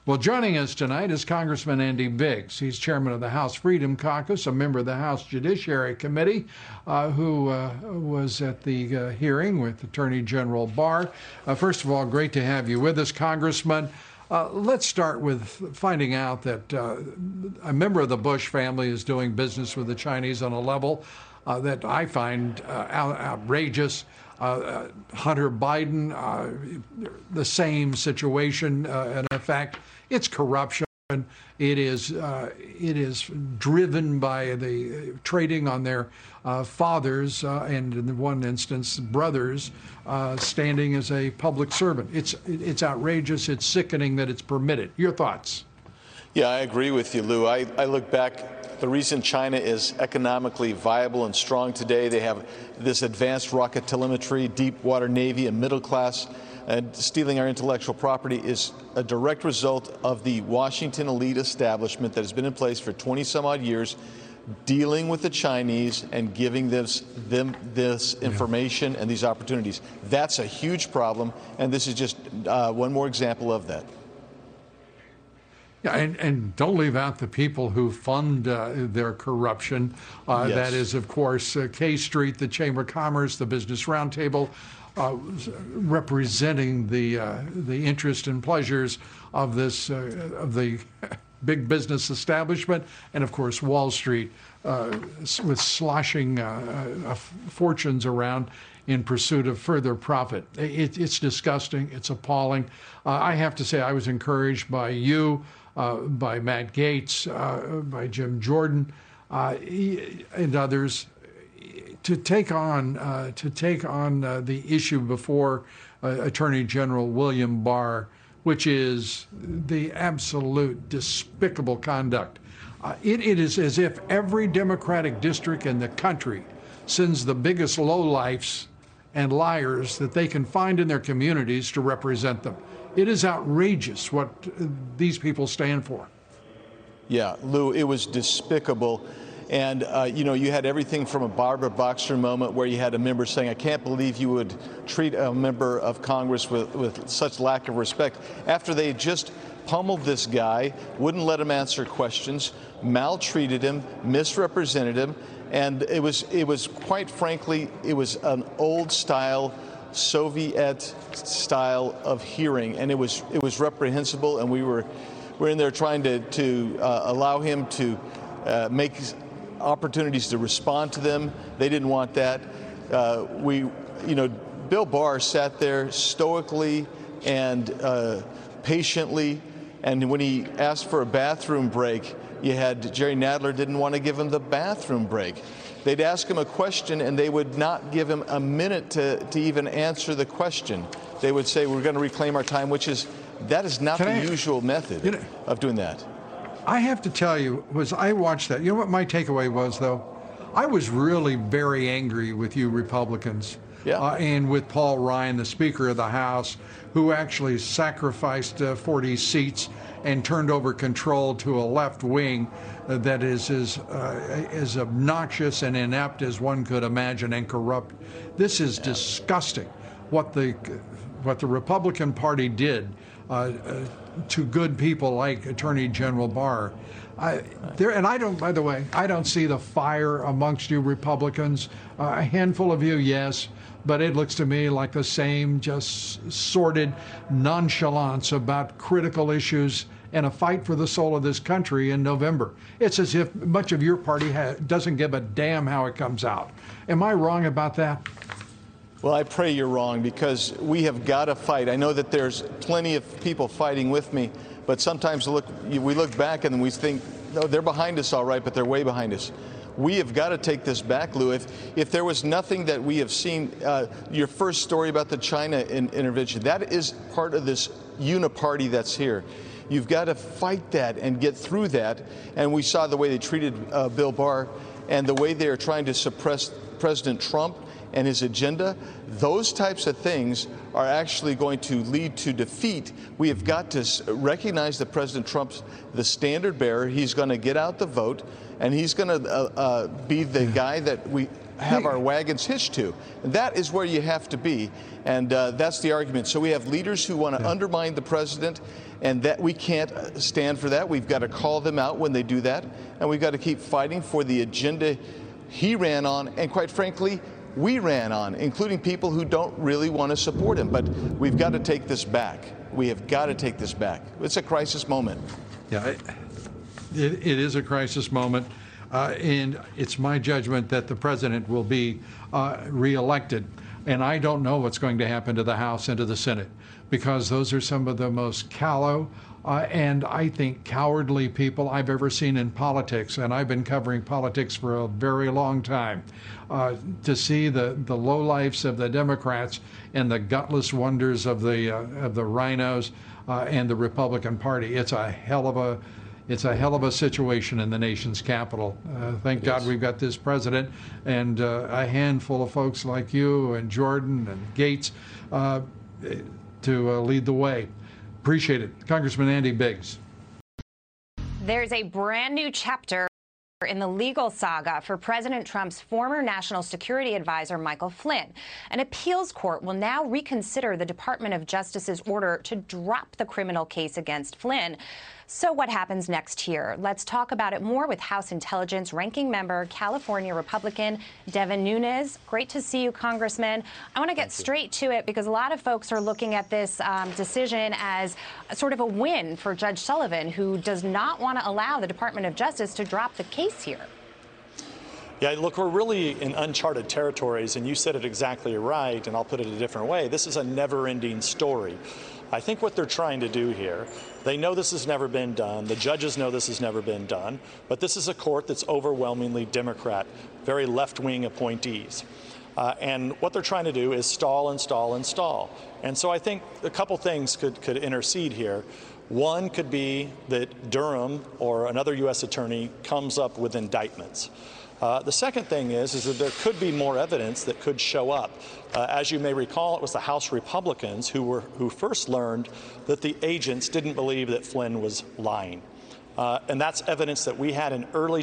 Well, joining us tonight is Congressman Andy Biggs. He's chairman of the House Freedom Caucus, a member of the House Judiciary Committee, who was at the hearing with Attorney General Barr. First of all, great to have you with us, Congressman. Let's start with finding out that a member of the Bush family is doing business with the Chinese on a level that I find outrageous. Hunter Biden, the same situation, and in fact, it's corruption. It is driven by the trading on their fathers and, in one instance, brothers standing as a public servant. It's outrageous. It's sickening that it's permitted. Your thoughts? Yeah, I agree with you, Lou. I look back. The reason China is economically viable and strong today, they have this advanced rocket telemetry, deep water navy, and middle class. And stealing our intellectual property is a direct result of the Washington elite establishment that has been in place for 20 some odd years, dealing with the Chinese and giving them this information and these opportunities. That's a huge problem, and this is just one more example of that. Yeah, and don't leave out the people who fund their corruption. Yes. That is, of course, K Street, the Chamber of Commerce, the Business Roundtable, representing the interest and pleasures of this of the big business establishment, and of course Wall Street, with sloshing fortunes around in pursuit of further profit. It's disgusting. It's appalling. I have to say I was encouraged by you. By Matt Gaetz, by Jim Jordan, and others, to take on the issue before Attorney General William Barr, which is the absolute despicable conduct. It is as if every Democratic district in the country sends the biggest lowlifes and liars that they can find in their communities to represent them. It is outrageous what these people stand for. Yeah, Lou, it was despicable. And, you had everything from a Barbara Boxer moment where you had a member saying, I can't believe you would treat a member of Congress with such lack of respect, after they just pummeled this guy, wouldn't let him answer questions, maltreated him, misrepresented him. And it was quite frankly, it was an old style, Soviet style of hearing, and it was reprehensible, and we were in there trying to allow him to make opportunities to respond to them. They didn't want that. Bill Barr sat there stoically and patiently, and when he asked for a bathroom break, you had Jerry Nadler didn't want to give him the bathroom break. They'd ask him a question, and they would not give him a minute to even answer the question. They would say, we're going to reclaim our time, that is not the usual method of doing that. I have to tell you, I watched that. You know what my takeaway was, though? I was really very angry with you Republicans. Yeah. And with Paul Ryan, the Speaker of the House, who actually sacrificed 40 seats and turned over control to a left wing that is as obnoxious and inept as one could imagine, and corrupt. This is disgusting. What the Republican Party did to good people like Attorney General Barr. By the way, I don't see the fire amongst you Republicans. A handful of you, yes, but it looks to me like the same just sordid nonchalance about critical issues and a fight for the soul of this country in November. It's as if much of your party doesn't give a damn how it comes out. Am I wrong about that? Well, I pray you're wrong, because we have got to fight. I know that there's plenty of people fighting with me, but sometimes we look back and we think, no, they're behind us all right, but they're way behind us. We have got to take this back, Lou. If there was nothing that we have seen, your first story about the China intervention, that is part of this uniparty that's here. You've got to fight that and get through that. And we saw the way they treated Bill Barr and the way they are trying to suppress President Trump and his agenda. Those types of things are actually going to lead to defeat. We have got to recognize that President Trump's the standard bearer. He's going to get out the vote, and he's going to be the guy that have our wagons hitched to. And that is where you have to be, and that's the argument. So we have leaders who want to undermine the president, and that we can't stand for that. We've got to call them out when they do that, and we've got to keep fighting for the agenda he ran on, and quite frankly, we ran on, including people who don't really want to support him. But we've got to take this back. We have got to take this back. It's a crisis moment. Yeah, it is a crisis moment. And it's my judgment that the president will be reelected. And I don't know what's going to happen to the House and to the Senate, because those are some of the most callow and I think cowardly people I've ever seen in politics. And I've been covering politics for a very long time. To see the lowlifes of the Democrats and the gutless wonders of the rhinos and the Republican Party, it's a hell of a situation in the nation's capital. Thank God we've got this president and a handful of folks like you and Jordan and Gates to lead the way. Appreciate it. Congressman Andy Biggs. There's a brand new chapter in the legal saga for President Trump's former national security advisor, Michael Flynn. An appeals court will now reconsider the Department of Justice's order to drop the criminal case against Flynn. So what happens next here? Let's talk about it more with House Intelligence Ranking Member, California Republican Devin Nunes. Great to see you, Congressman. I want to get straight to it because a lot of folks are looking at this decision as sort of a win for Judge Sullivan, who does not want to allow the Department of Justice to drop the case here. Yeah, look, we're really in uncharted territories, and you said it exactly right, and I'll put it a different way. This is a never-ending story. I think what they're trying to do here, they know this has never been done. The judges know this has never been done. But this is a court that's overwhelmingly Democrat, very left-wing appointees. And what they're trying to do is stall and stall and stall. And so I think a couple things could intercede here. One could be that Durham or another U.S. attorney comes up with indictments. The second thing is that there could be more evidence that could show up. As you may recall, it was the House Republicans who first learned that the agents didn't believe that Flynn was lying. And that's evidence that we had in early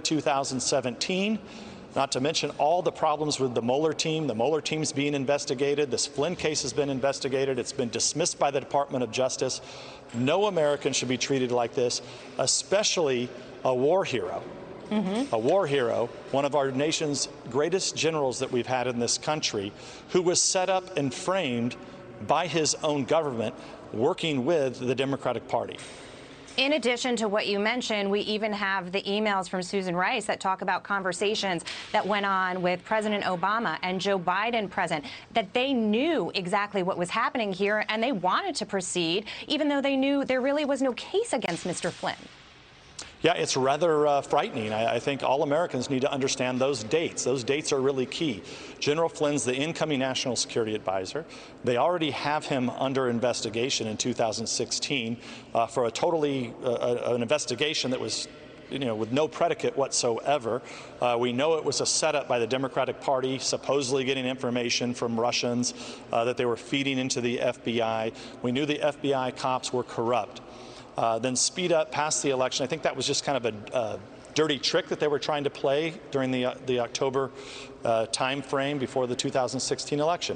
2017, not to mention all the problems with the Mueller team. The Mueller team's being investigated. This Flynn case has been investigated. It's been dismissed by the Department of Justice. No American should be treated like this, especially a war hero. A war hero, one of our nation's greatest generals that we've had in this country, who was set up and framed by his own government working with the Democratic Party. In addition to what you mentioned, we even have the emails from Susan Rice that talk about conversations that went on with President Obama and Joe Biden present, that they knew exactly what was happening here and they wanted to proceed, even though they knew there really was no case against Mr. Flynn. Yeah, it's rather frightening. I think all Americans need to understand those dates. Those dates are really key. General Flynn's the incoming national security advisor. They already have him under investigation in 2016 for an investigation that was, with no predicate whatsoever. We know it was a setup by the Democratic Party, supposedly getting information from Russians that they were feeding into the FBI. We knew the FBI cops were corrupt. Then speed up past the election. I think that was just kind of a dirty trick that they were trying to play during the October time frame before the 2016 election.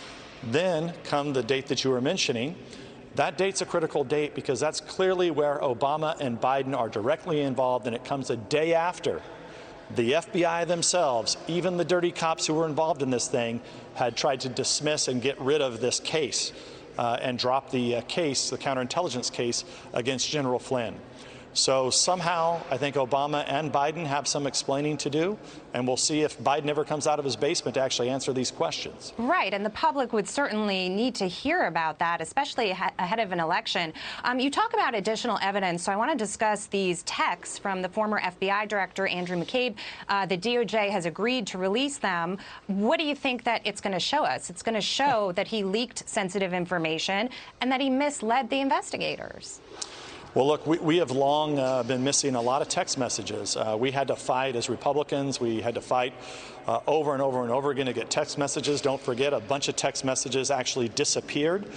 Then come the date that you were mentioning. That date's a critical date because that's clearly where Obama and Biden are directly involved, and it comes a day after the FBI themselves, even the dirty cops who were involved in this thing, had tried to dismiss and get rid of this case. And drop the case, the counterintelligence case, against General Flynn. So somehow, I think Obama and Biden have some explaining to do, and we'll see if Biden ever comes out of his basement to actually answer these questions. Right, and the public would certainly need to hear about that, especially ahead of an election. You talk about additional evidence, so I want to discuss these texts from the former FBI Director, Andrew McCabe. The DOJ has agreed to release them. What do you think that it's going to show us? It's going to show that he leaked sensitive information and that he misled the investigators. Well, look, we have long been missing a lot of text messages. We had to fight as Republicans. We had to fight over and over and over again to get text messages. Don't forget, a bunch of text messages actually disappeared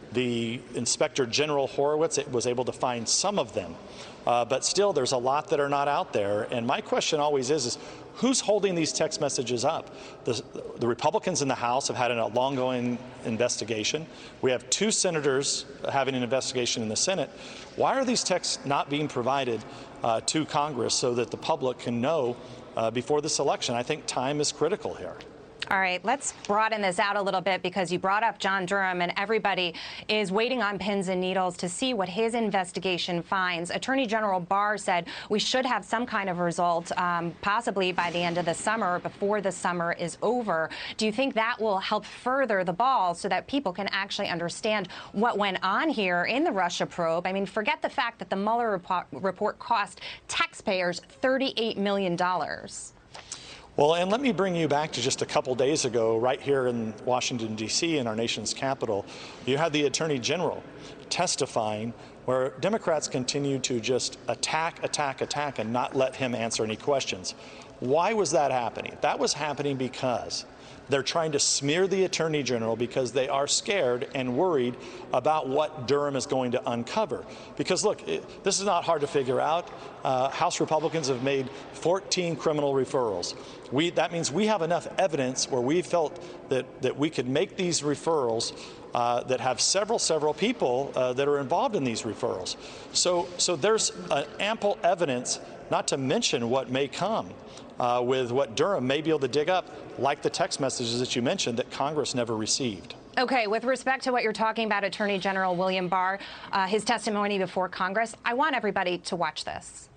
The Inspector General Horowitz was able to find some of them. But still, there's a lot that are not out there. And my question always is who's holding these text messages up? The Republicans in the House have had a long-going investigation. We have 2 senators having an investigation in the Senate. Why are these texts not being provided to Congress so that the public can know before this election? I think time is critical here. All right, let's broaden this out a little bit because you brought up John Durham, and everybody is waiting on pins and needles to see what his investigation finds. Attorney General Barr said we should have some kind of result possibly by the end of the summer, before the summer is over. Do you think that will help further the ball so that people can actually understand what went on here in the Russia probe? I mean, forget the fact that the Mueller report cost taxpayers $38 million. Well, and let me bring you back to just a couple days ago, right here in Washington, D.C., in our nation's capital. You had the Attorney General testifying where Democrats continue to just attack, and not let him answer any questions. Why was that happening? That was happening because they're trying to smear the Attorney General because they are scared and worried about what Durham is going to uncover. Because, look, this is not hard to figure out. House Republicans have made 14 criminal referrals. That means we have enough evidence where we felt that we could make these referrals that have several people that are involved in these referrals. So there's ample evidence, not to mention what may come with what Durham may be able to dig up, like the text messages that you mentioned that Congress never received. Okay, with respect to what you're talking about, Attorney General William Barr, his testimony before Congress, I want everybody to watch this.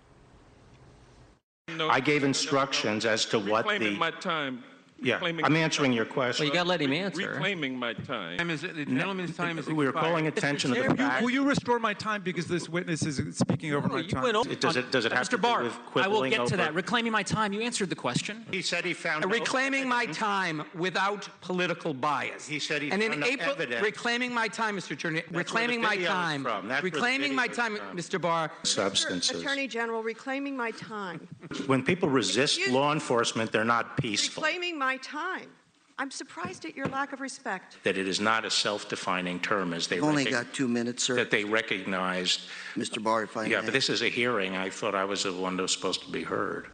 I gave instructions as to what the... my time. Yeah, I'm answering your question. Well, you got to let him answer. Reclaiming my time. The gentleman's time is expired. We were calling attention to the fact... Will you restore my time because this witness is speaking over my time? Does it have to Mr. Barr, do with quibbling? I will get over... to that. Reclaiming my time. You answered the question. He said he found... Reclaiming my time without political bias. He said he found no evidence. Reclaiming my time, Mr. Attorney. Reclaiming my time. Reclaiming my time, Mr. Barr. Substances. Attorney General, reclaiming my time. When people resist law enforcement, they're not peaceful. Reclaiming my time. I'm surprised at your lack of respect. That it is not a self-defining term, as they only got 2 minutes, sir. That they recognized. Mr. Barr, if I may. Yeah, but this is a hearing. I thought I was the one that was supposed to be heard.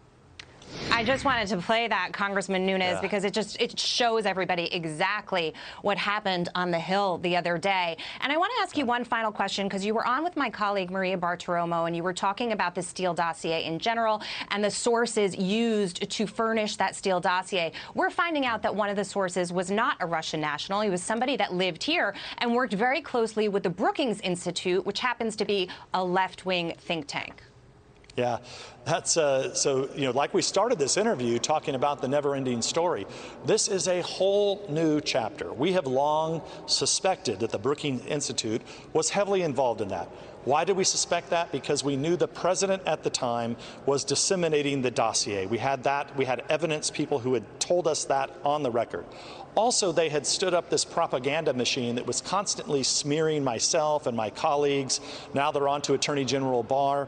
I just wanted to play that, Congressman Nunes, because it shows everybody exactly what happened on the Hill the other day. And I want to ask you one final question, because you were on with my colleague Maria Bartiromo, and you were talking about the Steele dossier in general and the sources used to furnish that Steele dossier. We're finding out that one of the sources was not a Russian national. He was somebody that lived here and worked very closely with the Brookings Institute, which happens to be a left-wing think tank. Yeah, that's so, you know, like we started this interview talking about the never-ending story. This is a whole new chapter. We have long suspected that the Brookings Institute was heavily involved in that. Why did we suspect that? Because we knew the president at the time was disseminating the dossier. We had evidence, people who had told us that on the record. Also, they had stood up this propaganda machine that was constantly smearing myself and my colleagues. Now they're on to Attorney General Barr,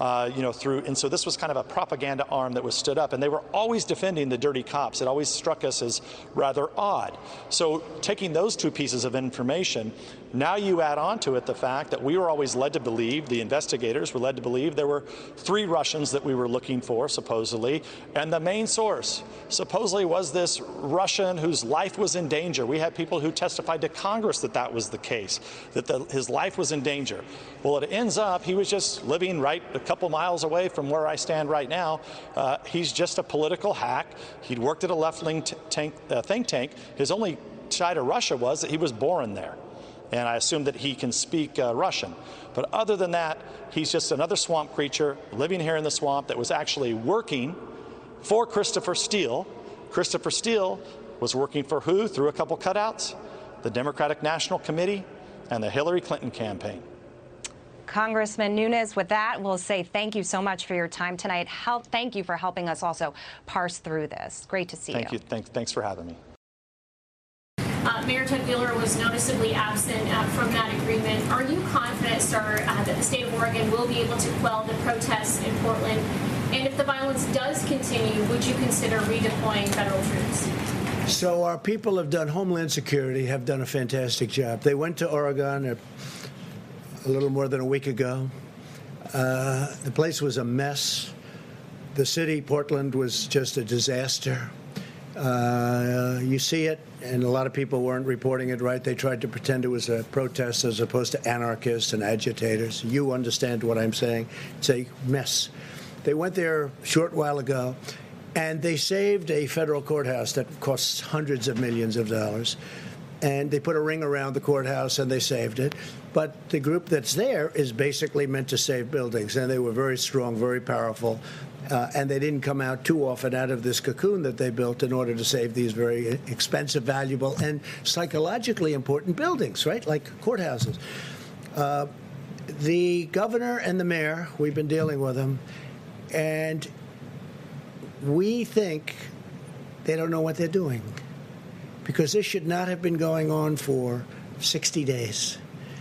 and so this was kind of a propaganda arm that was stood up, and they were always defending the dirty cops. It always struck us as rather odd. So taking those 2 pieces of information, now you add on to it the fact that we were always led to believe, the investigators were led to believe, there were 3 Russians that we were looking for, supposedly, and the main source supposedly was this Russian whose life was in danger. We had people who testified to Congress that that was the case, that his life was in danger. Well, it ends up he was just living right a couple miles away from where I stand right now. He's just a political hack. He'd worked at a left-wing think tank. His only tie to Russia was that he was born there. And I assume that he can speak Russian. But other than that, he's just another swamp creature living here in the swamp that was actually working for Christopher Steele. Christopher Steele was working for who through a couple cutouts? The Democratic National Committee and the Hillary Clinton campaign. Congressman Nunes, with that, we'll say thank you so much for your time tonight. Thank you for helping us also parse through this. Great to see you. Thank you. Thanks for having me. Mayor Ted Wheeler was noticeably absent from that agreement. Are you confident, sir, that the state of Oregon will be able to quell the protests in Portland? And if the violence does continue, would you consider redeploying federal troops? So our people have done, Homeland Security have done a fantastic job. They went to Oregon a little more than a week ago. The place was a mess. The city, Portland, was just a disaster. You see it, and a lot of people weren't reporting it right. They tried to pretend it was a protest as opposed to anarchists and agitators. You understand what I'm saying. It's a mess. They went there a short while ago, and they saved a federal courthouse that costs hundreds of millions of dollars. And they put a ring around the courthouse, and they saved it. But the group that's there is basically meant to save buildings, and they were very strong, very powerful. And they didn't come out too often out of this cocoon that they built in order to save these very expensive, valuable, and psychologically important buildings, right, like courthouses. The governor and the mayor, we've been dealing with them, and we think they don't know what they're doing, because this should not have been going on for 60 days.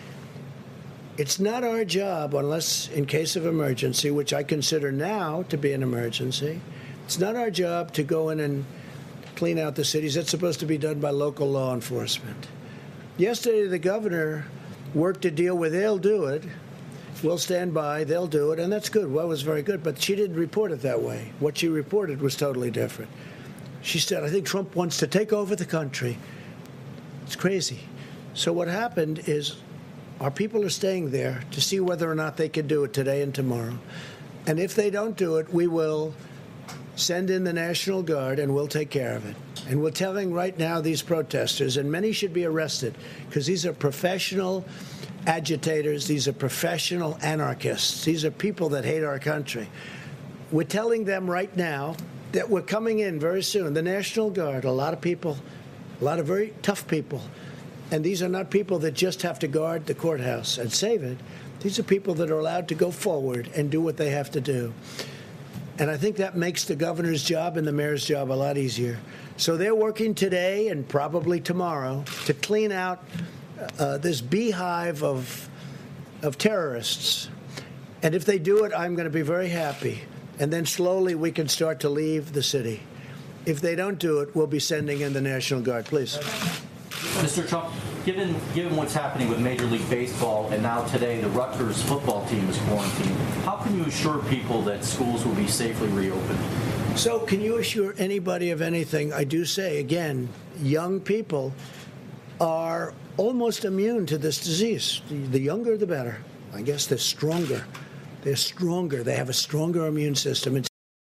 It's not our job, unless in case of emergency, which I consider now to be an emergency, it's not our job to go in and clean out the cities. That's supposed to be done by local law enforcement. Yesterday, the governor worked a deal where they'll do it. We'll stand by, they'll do it, and that's good. Well, it was very good, but she didn't report it that way. What she reported was totally different. She said, I think Trump wants to take over the country. It's crazy. So what happened is our people are staying there to see whether or not they can do it today and tomorrow. And if they don't do it, we will send in the National Guard and we'll take care of it. And we're telling right now these protesters, and many should be arrested, because these are professional agitators, these are professional anarchists, these are people that hate our country. We're telling them right now that we're coming in very soon. The National Guard, a lot of people, a lot of very tough people. And these are not people that just have to guard the courthouse and save it. These are people that are allowed to go forward and do what they have to do. And I think that makes the governor's job and the mayor's job a lot easier. So they're working today and probably tomorrow to clean out this beehive of terrorists. And if they do it, I'm going to be very happy. And then slowly we can start to leave the city. If they don't do it, we'll be sending in the National Guard. Please. Mr. Trump, given what's happening with Major League Baseball and now today the Rutgers football team is quarantined, how can you assure people that schools will be safely reopened? So can you assure anybody of anything? I do say, again, young people are almost immune to this disease. The younger, the better. I guess they're stronger. They're stronger. They have a stronger immune system.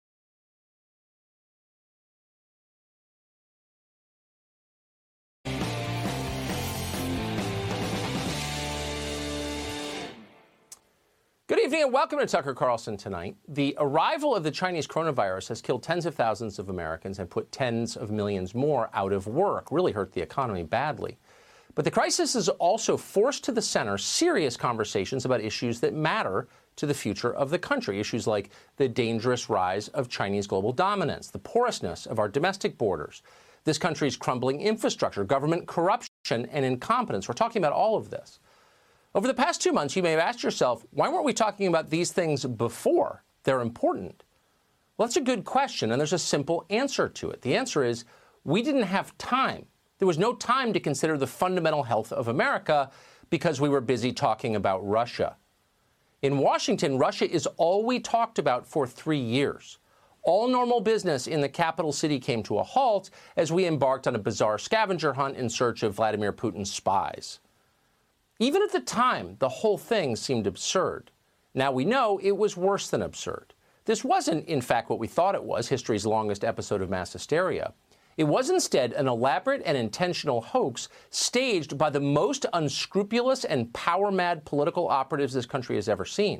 Good evening and welcome to Tucker Carlson Tonight. The arrival of the Chinese coronavirus has killed tens of thousands of Americans and put tens of millions more out of work, really hurt the economy badly. But the crisis has also forced to the center serious conversations about issues that matter to the future of the country, issues like the dangerous rise of Chinese global dominance, the porousness of our domestic borders, this country's crumbling infrastructure, government corruption and incompetence. We're talking about all of this. Over the past 2 months, you may have asked yourself, why weren't we talking about these things before? They're important. Well, that's a good question, and there's a simple answer to it. The answer is we didn't have time. There was no time to consider the fundamental health of America because we were busy talking about Russia. In Washington, Russia is all we talked about for 3 years. All normal business in the capital city came to a halt as we embarked on a bizarre scavenger hunt in search of Vladimir Putin's spies. Even at the time, the whole thing seemed absurd. Now we know it was worse than absurd. This wasn't, in fact, what we thought it was, history's longest episode of mass hysteria. It was instead an elaborate and intentional hoax staged by the most unscrupulous and power-mad political operatives this country has ever seen.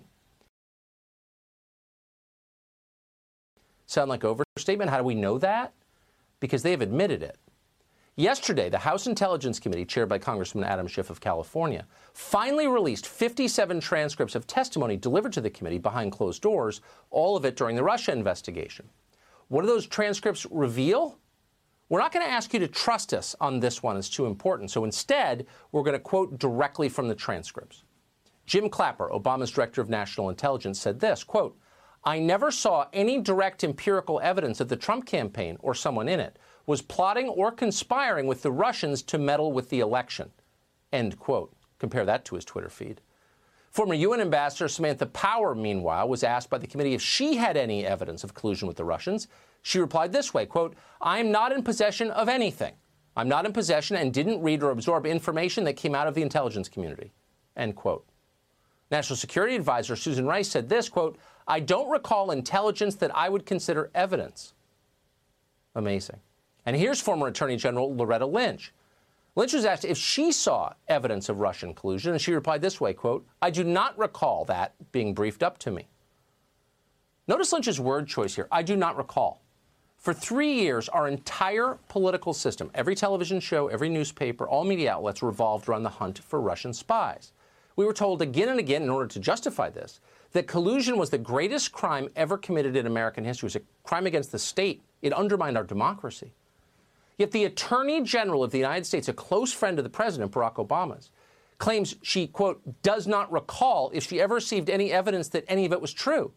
Sound like overstatement? How do we know that? Because they have admitted it. Yesterday, the House Intelligence Committee, chaired by Congressman Adam Schiff of California, finally released 57 transcripts of testimony delivered to the committee behind closed doors, all of it during the Russia investigation. What do those transcripts reveal? We're not going to ask you to trust us on this one. It's too important. So instead, we're going to quote directly from the transcripts. Jim Clapper, Obama's director of national intelligence, said this, quote, "I never saw any direct empirical evidence of the Trump campaign or someone in it was plotting or conspiring with the Russians to meddle with the election. End quote. Compare that to his Twitter feed. Former UN Ambassador Samantha Power, meanwhile, was asked by the committee if she had any evidence of collusion with the Russians. She replied this way, quote, "I am not in possession of anything. I'm not in possession and didn't read or absorb information that came out of the intelligence community." End quote. National Security Advisor Susan Rice said this, quote, "I don't recall intelligence that I would consider evidence." Amazing. And here's former Attorney General Loretta Lynch. Lynch was asked if she saw evidence of Russian collusion, and she replied this way, quote, "I do not recall that being briefed up to me." Notice Lynch's word choice here. I do not recall. For 3 years, our entire political system, every television show, every newspaper, all media outlets revolved around the hunt for Russian spies. We were told again and again, in order to justify this, that collusion was the greatest crime ever committed in American history. It was a crime against the state. It undermined our democracy. Yet the Attorney General of the United States, a close friend of the President, Barack Obama's, claims she, quote, does not recall if she ever received any evidence that any of it was true.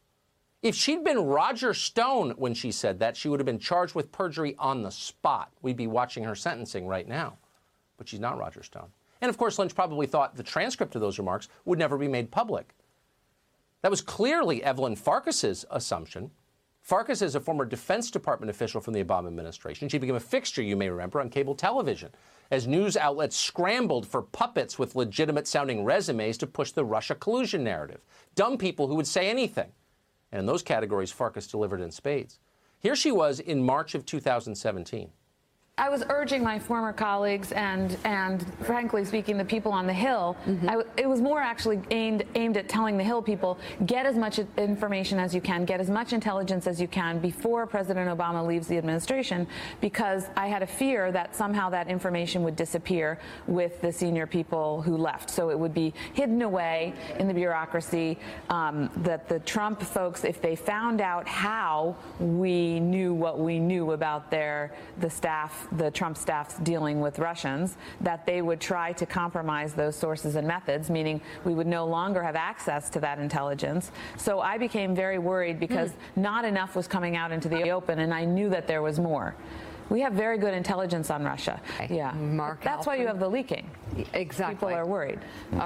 If she'd been Roger Stone when she said that, she would have been charged with perjury on the spot. We'd be watching her sentencing right now. But she's not Roger Stone. And, of course, Lynch probably thought the transcript of those remarks would never be made public. That was clearly Evelyn Farkas's assumption. Farkas is a former Defense Department official from the Obama administration. She became a fixture, you may remember, on cable television as news outlets scrambled for puppets with legitimate-sounding resumes to push the Russia collusion narrative. Dumb people who would say anything. And in those categories, Farkas delivered in spades. Here she was in March of 2017. I was urging my former colleagues and frankly speaking, the people on the Hill, it was more actually aimed at telling the Hill people, get as much information as you can, get as much intelligence as you can before President Obama leaves the administration, because I had a fear that somehow that information would disappear with the senior people who left. So it would be hidden away in the bureaucracy, that the Trump folks, if they found out how we knew what we knew about the Trump staff's dealing with Russians, that they would try to compromise those sources and methods, meaning we would no longer have access to that intelligence. So I became very worried because not enough was coming out into the open, and I knew that there was more. We have very good intelligence on Russia. Yeah. Mark That's why you have the leaking. Exactly. People are worried.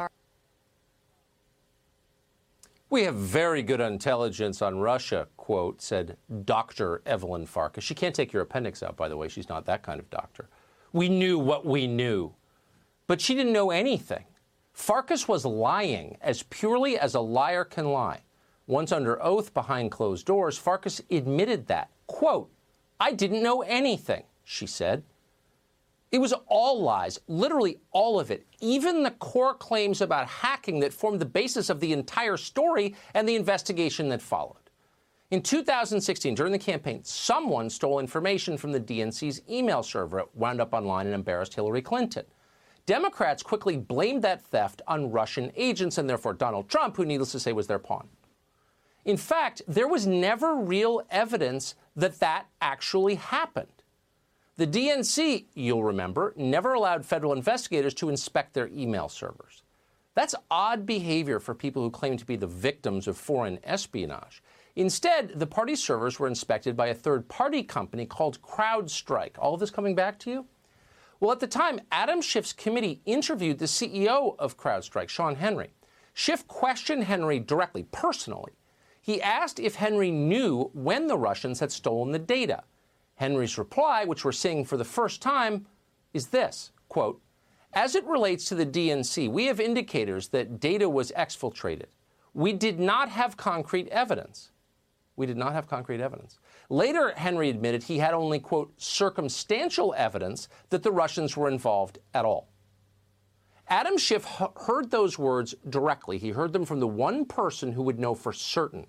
We have very good intelligence on Russia, quote, said Dr. Evelyn Farkas. She can't take your appendix out, by the way. She's not that kind of doctor. We knew what we knew. But she didn't know anything. Farkas was lying as purely as a liar can lie. Once under oath behind closed doors, Farkas admitted that. Quote, I didn't know anything, she said. It was all lies, literally all of it, even the core claims about hacking that formed the basis of the entire story and the investigation that followed. In 2016, during the campaign, someone stole information from the DNC's email server. It wound up online and embarrassed Hillary Clinton. Democrats quickly blamed that theft on Russian agents and therefore Donald Trump, who, needless to say, was their pawn. In fact, there was never real evidence that that actually happened. The DNC, you'll remember, never allowed federal investigators to inspect their email servers. That's odd behavior for people who claim to be the victims of foreign espionage. Instead, the party servers were inspected by a third-party company called CrowdStrike. All of this coming back to you? Well, at the time, Adam Schiff's committee interviewed the CEO of CrowdStrike, Sean Henry. Schiff questioned Henry directly, personally. He asked if Henry knew when the Russians had stolen the data. Henry's reply, which we're seeing for the first time, is this, quote, as it relates to the DNC, we have indicators that data was exfiltrated. We did not have concrete evidence. We did not have concrete evidence. Later, Henry admitted he had only, quote, circumstantial evidence that the Russians were involved at all. Adam Schiff heard those words directly. He heard them from the one person who would know for certain.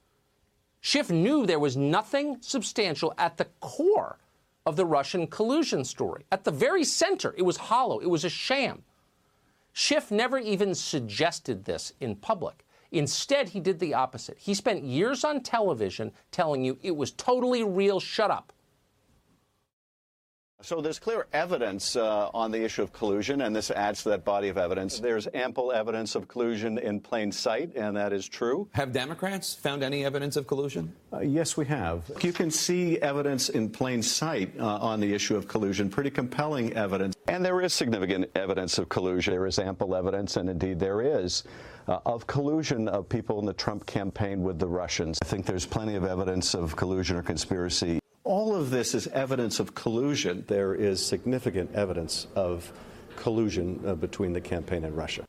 Schiff knew there was nothing substantial at the core of the Russian collusion story. At the very center, it was hollow. It was a sham. Schiff never even suggested this in public. Instead, he did the opposite. He spent years on television telling you it was totally real, shut up. So there's clear evidence on the issue of collusion, and this adds to that body of evidence. There's ample evidence of collusion in plain sight, and that is true. Have Democrats found any evidence of collusion? Yes, we have. You can see evidence in plain sight on the issue of collusion, pretty compelling evidence. And there is significant evidence of collusion. There is ample evidence, and indeed there is, of collusion of people in the Trump campaign with the Russians. I think there's plenty of evidence of collusion or conspiracy. All of this is evidence of collusion. There is significant evidence of collusion between the campaign and Russia.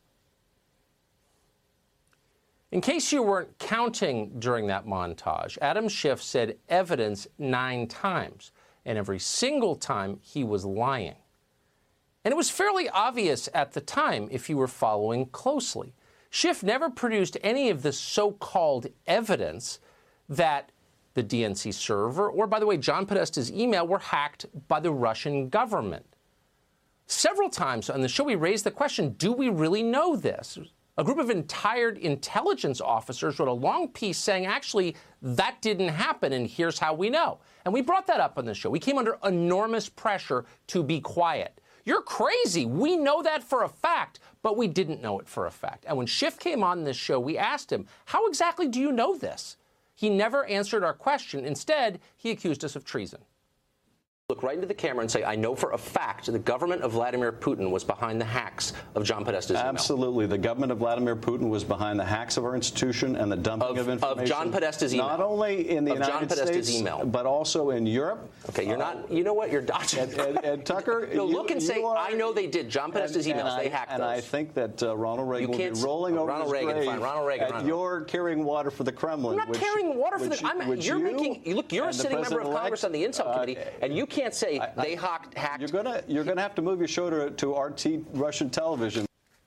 In case you weren't counting during that montage, Adam Schiff said evidence 9 times, and every single time he was lying. And it was fairly obvious at the time if you were following closely. Schiff never produced any of the so-called evidence that the DNC server, or, by the way, John Podesta's email, were hacked by the Russian government. Several times on the show, we raised the question, do we really know this? A group of retired intelligence officers wrote a long piece saying, actually, that didn't happen, and here's how we know. And we brought that up on the show. We came under enormous pressure to be quiet. You're crazy. We know that for a fact, but we didn't know it for a fact. And when Schiff came on this show, we asked him, how exactly do you know this? He never answered our question. Instead, he accused us of treason. Look right into the camera and say, I know for a fact the government of Vladimir Putin was behind the hacks of John Podesta's email. Absolutely. The government of Vladimir Putin was behind the hacks of our institution and the dumping of information. Of John Podesta's email. Not only in the United States, email. But also in Europe. Okay, you're not, you know what, you're dodging. And Tucker, no, look and say, I know they did. John Podesta's emails, they hacked those. And I think that Ronald Reagan will be rolling over his grave. Ronald Reagan, and you're carrying water for the Kremlin. I'm not carrying water for the, you're a sitting member of Congress on the Intel Committee, and you can't say they hacked. You're gonna have to move your show to RT Russian television.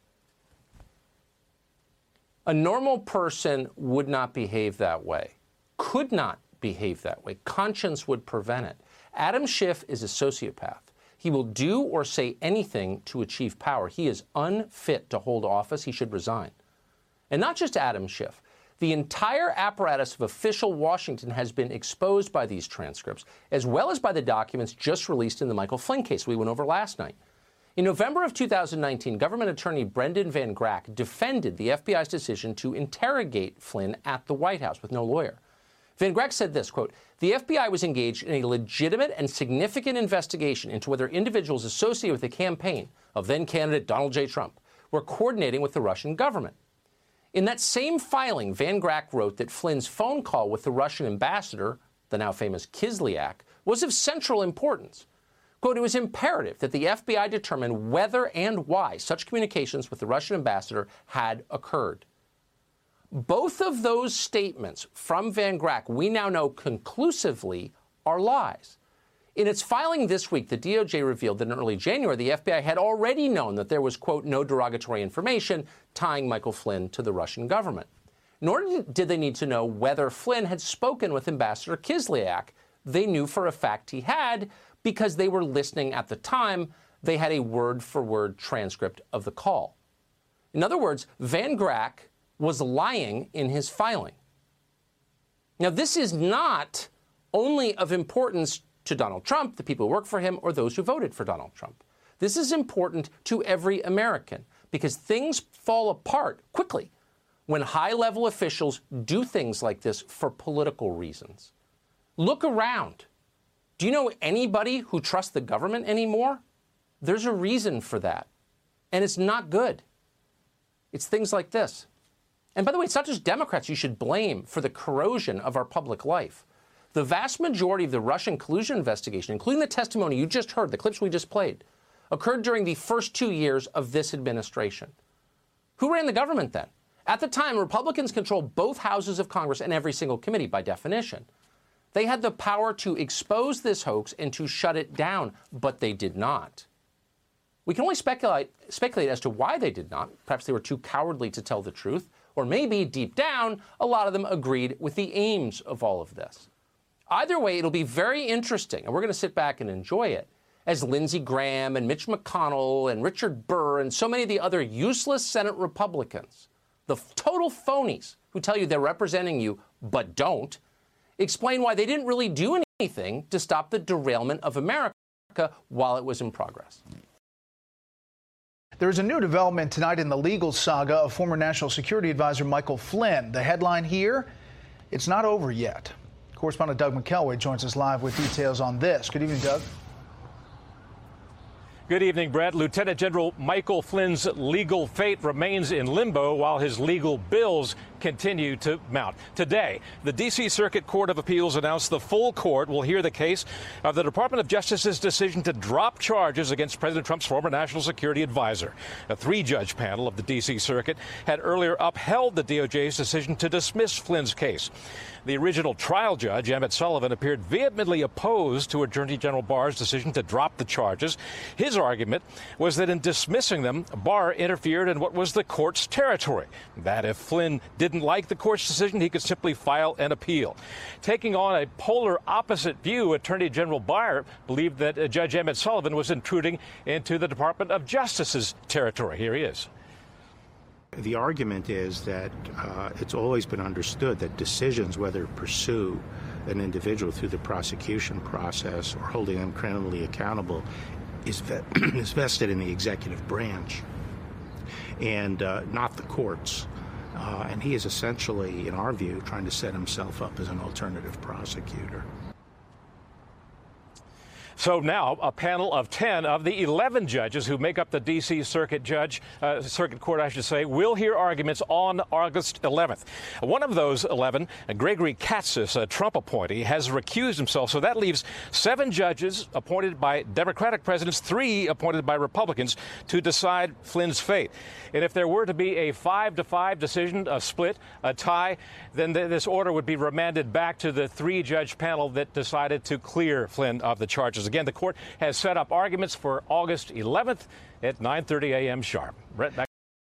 A normal person would not behave that way, could not behave that way. Conscience would prevent it. Adam Schiff is a sociopath. He will do or say anything to achieve power. He is unfit to hold office. He should resign. And not just Adam Schiff. The entire apparatus of official Washington has been exposed by these transcripts, as well as by the documents just released in the Michael Flynn case we went over last night. In November of 2019, government attorney Brendan Van Grack defended the FBI's decision to interrogate Flynn at the White House with no lawyer. Van Grack said this, quote, the FBI was engaged in a legitimate and significant investigation into whether individuals associated with the campaign of then-candidate Donald J. Trump were coordinating with the Russian government. In that same filing, Van Grack wrote that Flynn's phone call with the Russian ambassador, the now famous Kislyak, was of central importance. Quote, it was imperative that the FBI determine whether and why such communications with the Russian ambassador had occurred. Both of those statements from Van Grack, we now know conclusively, are lies. In its filing this week, the DOJ revealed that in early January, the FBI had already known that there was, quote, no derogatory information tying Michael Flynn to the Russian government. Nor did they need to know whether Flynn had spoken with Ambassador Kislyak. They knew for a fact he had because they were listening at the time. They had a word-for-word transcript of the call. In other words, Van Grack was lying in his filing. Now, this is not only of importance to Donald Trump, the people who work for him, or those who voted for Donald Trump. This is important to every American because things fall apart quickly when high-level officials do things like this for political reasons. Look around. Do you know anybody who trusts the government anymore? There's a reason for that, and it's not good. It's things like this. And by the way, it's not just Democrats you should blame for the corrosion of our public life. The vast majority of the Russian collusion investigation, including the testimony you just heard, the clips we just played, occurred during the first 2 years of this administration. Who ran the government then? At the time, Republicans controlled both houses of Congress and every single committee by definition. They had the power to expose this hoax and to shut it down, but they did not. We can only speculate as to why they did not. Perhaps they were too cowardly to tell the truth, or maybe, deep down, a lot of them agreed with the aims of all of this. Either way, it'll be very interesting, and we're going to sit back and enjoy it, as Lindsey Graham and Mitch McConnell and Richard Burr and so many of the other useless Senate Republicans, the total phonies who tell you they're representing you but don't, explain why they didn't really do anything to stop the derailment of America. while it was in progress. There's a new development tonight in the legal saga of former National Security Advisor Michael Flynn. The headline here, it's not over yet. Correspondent Doug McKelway joins us live with details on this. Good evening, Doug. Good evening, Brett. Lieutenant General Michael Flynn's legal fate remains in limbo while his legal bills continue to mount. Today, the D.C. Circuit Court of Appeals announced the full court will hear the case of the Department of Justice's decision to drop charges against President Trump's former national security advisor. A three-judge panel of the D.C. Circuit had earlier upheld the DOJ's decision to dismiss Flynn's case. The original trial judge, Emmett Sullivan, appeared vehemently opposed to Attorney General Barr's decision to drop the charges. His argument was that in dismissing them, Barr interfered in what was the court's territory, that if Flynn didn't like the court's decision, he could simply file an appeal. Taking on a polar opposite view, Attorney General Barr believed that Judge Emmett Sullivan was intruding into the Department of Justice's territory. Here he is. The argument is that it's always been understood that decisions whether to pursue an individual through the prosecution process or holding them criminally accountable is vested in the executive branch and not the courts. And he is essentially, in our view, trying to set himself up as an alternative prosecutor. So now a panel of 10 of the 11 judges who make up the D.C. Circuit Court, will hear arguments on August 11th. One of those 11, Gregory Katsas, a Trump appointee, has recused himself. So that leaves 7 judges appointed by Democratic presidents, 3 appointed by Republicans to decide Flynn's fate. And if there were to be a 5-5 decision, a split, a tie, then this order would be remanded back to the 3-judge panel that decided to clear Flynn of the charges. Again, the court has set up arguments for August 11th at 9:30 a.m. sharp. Brett, back.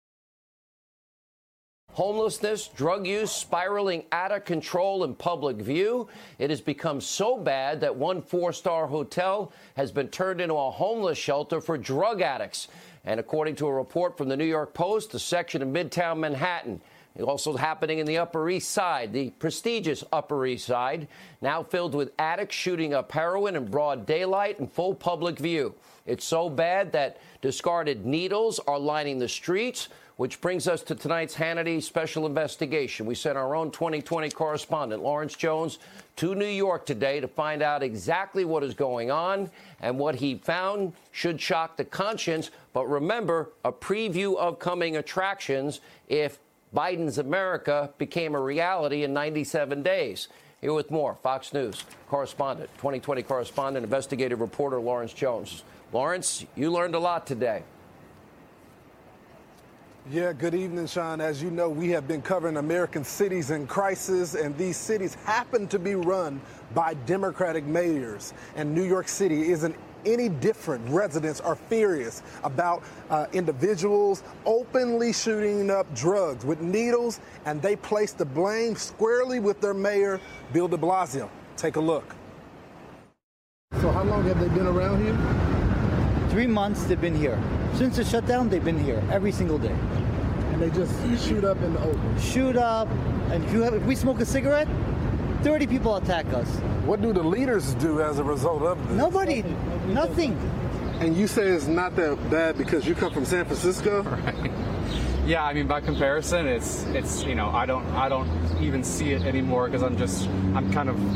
Homelessness, drug use spiraling out of control in public view. It has become so bad that one 4-star hotel has been turned into a homeless shelter for drug addicts. And according to a report from the New York Post, a section of Midtown Manhattan, also happening in the Upper East Side, the prestigious Upper East Side, now filled with addicts shooting up heroin in broad daylight in full public view. It's so bad that discarded needles are lining the streets, which brings us to tonight's Hannity special investigation. We sent our own 2020 correspondent, Lawrence Jones, to New York today to find out exactly what is going on, and what he found should shock the conscience. But remember, a preview of coming attractions if Biden's America became a reality in 97 days. Here with more, Fox News correspondent, 2020 correspondent, investigative reporter Lawrence Jones. Lawrence, you learned a lot today. Yeah, good evening, Sean. As you know, we have been covering American cities in crisis, and these cities happen to be run by Democratic mayors. And New York City isn't any different. Residents are furious about individuals openly shooting up drugs with needles, and they place the blame squarely with their mayor, Bill de Blasio. Take a look. So how long have they been around here? 3 months they've been here. Since the shutdown, they've been here every single day. And they just shoot up in the open? Shoot up, and if we smoke a cigarette, 30 people attack us. What do the leaders do as a result of this? Nobody, nothing. And you say it's not that bad because you come from San Francisco? Right. Yeah, I mean, by comparison, it's I don't even see it anymore because I'm kind of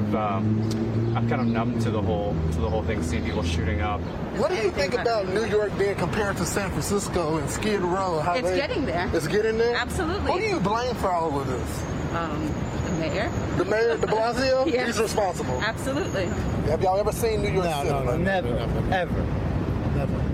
numb to the whole thing, seeing people shooting up. What do you think about New York being compared to San Francisco and Skid Row? It's getting there. It's getting there? Absolutely. Who do you blame for all of this? The mayor. The mayor, de Blasio? Yes. He's responsible. Absolutely. Have y'all ever seen New York City? No, never, ever, never.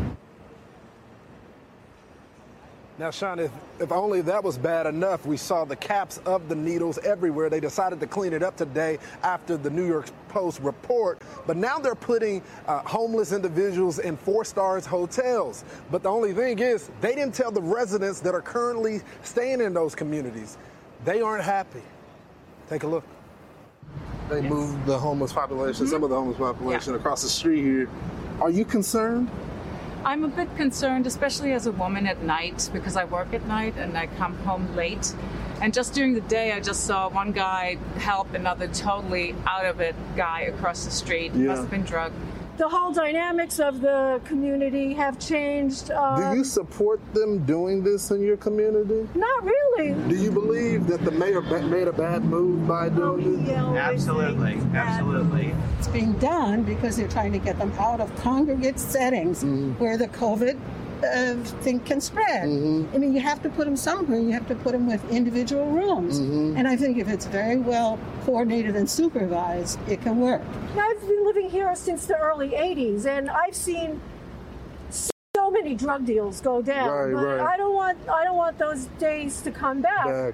Now, Sean, if only that was bad enough, we saw the caps of the needles everywhere. They decided to clean it up today after the New York Post report. But now they're putting homeless individuals in 4-star hotels. But the only thing is, they didn't tell the residents that are currently staying in those communities. They aren't happy. Take a look. They moved the homeless population, some of the homeless population across the street here. Are you concerned? I'm a bit concerned, especially as a woman at night, because I work at night and I come home late. And just during the day, I just saw one guy help another totally out of it guy across the street. Yeah. Must have been drugged. the whole dynamics of the community have changed. Do you support them doing this in your community? Not really. Do you believe that the mayor made a bad move by doing this? Absolutely. It's being done because they're trying to get them out of congregate settings where the COVID thing can spread. I mean, you have to put them somewhere. You have to put them with individual rooms. And I think if it's very well coordinated and supervised, it can work. I've been living here since the early 80s, and I've seen so many drug deals go down. But I don't want those days to come back.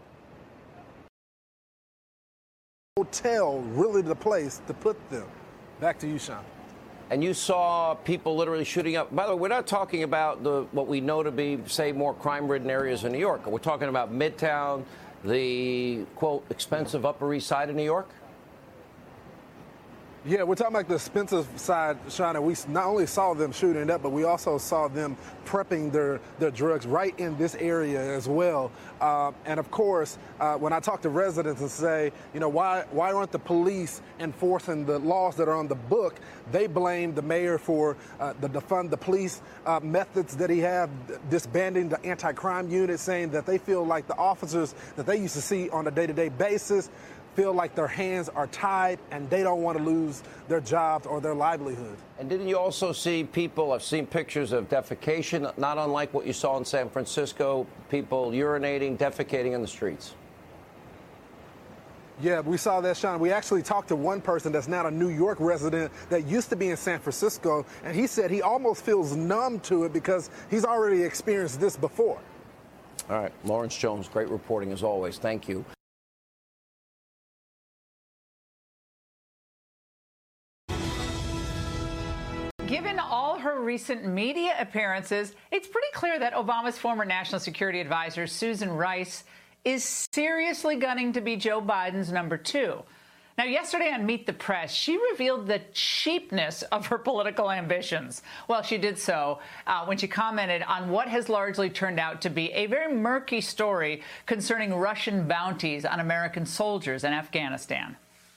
Hotel really the place to put them. Back to you, Sean. And you saw people literally shooting up. By the way, we're not talking about what we know to be, say, more crime-ridden areas in New York. We're talking about Midtown, the, quote, expensive Upper East Side of New York. Yeah, we're talking about the expensive side, Sean, and we not only saw them shooting up, but we also saw them prepping their drugs right in this area as well. And of course, when I talk to residents and say, you know, why aren't the police enforcing the laws that are on the book, they blame the mayor for the defund the police methods that he have, disbanding the anti-crime unit, saying that they feel like the officers that they used to see on a day-to-day basis feel like their hands are tied and they don't want to lose their jobs or their livelihood. And didn't you also see people, I've seen pictures of defecation, not unlike what you saw in San Francisco, people urinating, defecating in the streets? Yeah, we saw that, Sean. We actually talked to one person that's now a New York resident that used to be in San Francisco, and he said he almost feels numb to it because he's already experienced this before. All right, Lawrence Jones, great reporting as always. Thank you. Given all her recent media appearances, it's pretty clear that Obama's former national security advisor, Susan Rice, is seriously gunning to be Joe Biden's number 2. Now, yesterday on Meet the Press, she revealed the cheapness of her political ambitions. Well, she did so when she commented on what has largely turned out to be a very murky story concerning Russian bounties on American soldiers in Afghanistan.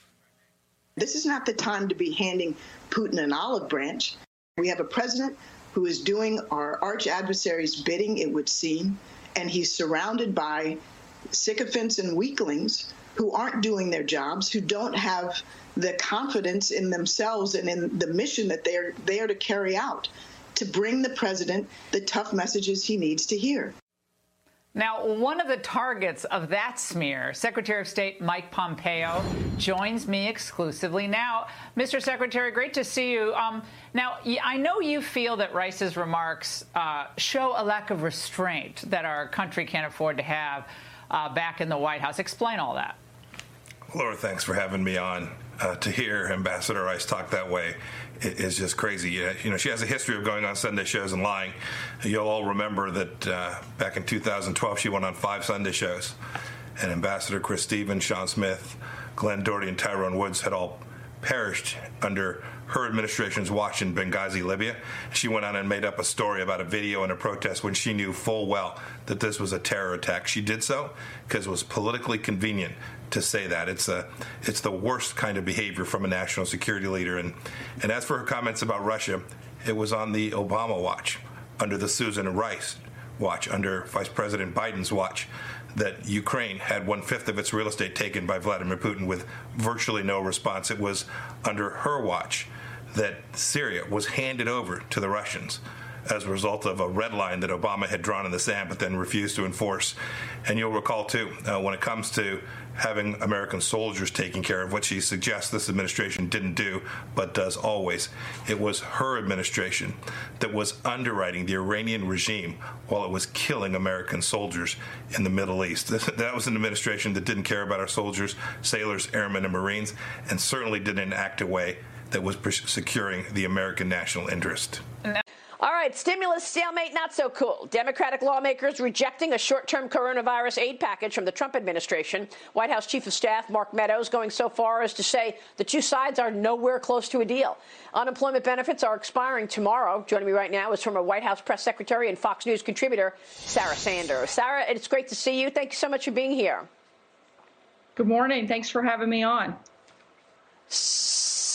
This is not the time to be handing Putin an olive branch. We have a president who is doing our arch adversary's bidding, it would seem, and he's surrounded by sycophants and weaklings who aren't doing their jobs, who don't have the confidence in themselves and in the mission that they're there to carry out, to bring the president the tough messages he needs to hear. Now, one of the targets of that smear, Secretary of State Mike Pompeo, joins me exclusively now. Mr. Secretary, great to see you. Now, I know you feel that Rice's remarks show a lack of restraint that our country can't afford to have back in the White House. Explain all that. Laura, thanks for having me on. To hear Ambassador Rice talk that way is just crazy. You know, she has a history of going on Sunday shows and lying. You'll all remember that back in 2012, she went on 5 Sunday shows, and Ambassador Chris Stevens, Sean Smith, Glenn Doherty, and Tyrone Woods had all perished under her administration's watch in Benghazi, Libya. She went on and made up a story about a video and a protest when she knew full well that this was a terror attack. She did so because it was politically convenient to say that. It's the worst kind of behavior from a national security leader. And as for her comments about Russia, it was on the Obama watch, under the Susan Rice watch, under Vice President Biden's watch, that Ukraine had 1/5 of its real estate taken by Vladimir Putin with virtually no response. It was under her watch that Syria was handed over to the Russians as a result of a red line that Obama had drawn in the sand but then refused to enforce. And you'll recall, too, when it comes to having American soldiers taking care of what she suggests this administration didn't do but does always, it was her administration that was underwriting the Iranian regime while it was killing American soldiers in the Middle East. That was an administration that didn't care about our soldiers, sailors, airmen, and Marines, and certainly didn't act a way that was securing the American national interest. All right, stimulus stalemate, not so cool. Democratic lawmakers rejecting a short-term coronavirus aid package from the Trump administration. White House Chief of Staff Mark Meadows going so far as to say the two sides are nowhere close to a deal. Unemployment benefits are expiring tomorrow. Joining me right now is former White House press secretary and Fox News contributor Sarah Sanders. Sarah, it's great to see you. Thank you so much for being here. Good morning. Thanks for having me on.